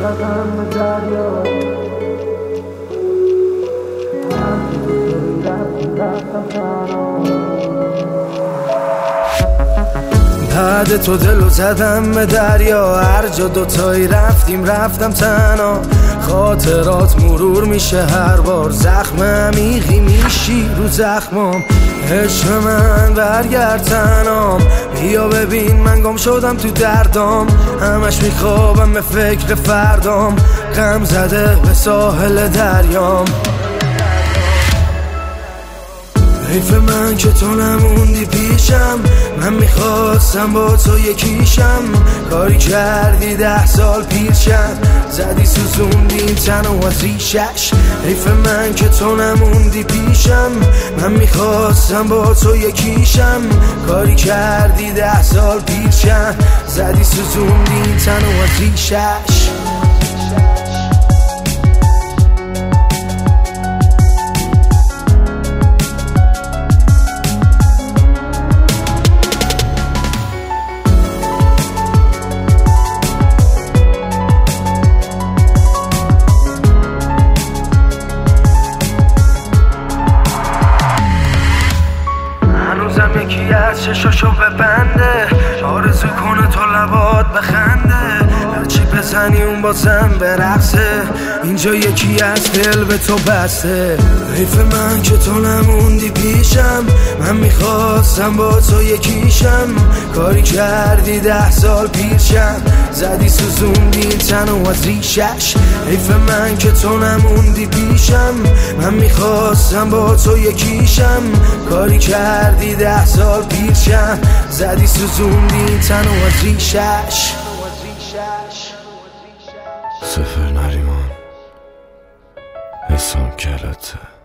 زدم به دریا بعد تو دلو زدم به دریا، هر جا دوتایی رفتم تنها. خاطرات مرور میشه هر بار، زخم عمیقی میشی رو زخمام. عشق من برگرد تنام، بیا ببین من گم شدم تو دردام. همش میخوابم به فکر فردام، غم زده به ساحل دریام. حیف من که تو نموندی پیشم، من میخواستم با تو یکیشم. کاری کردی 10 سال پیشم، زدی سوزوندی این تنو از ریشش. حیف من که تو نموندی پیشم، من میخواستم با تو یکیشم. کاری کردی 10 سال پیشم، زدی سوزوندی این تنو از ریشش. هنوزم یکی از چشاشو ببنده، آرزو کنه تو لبات بخنده. هرچی بزنی اون بازم برقصه، اینجا یکی از دل به تو بسته. حیف من که تو نموندی پیشم، من میخواستم با تو یکیشم. کاری کردی 10 سال پیشم، زدی سوزوندی این تنو از ریشش. حیف من که تو نموندی پیشم، من میخواستم با تو یکیشم. کاری کردی 10 سال پیشم، زدی سوزوندی این تنو از ریشش. سفر نریمان حسام کلته.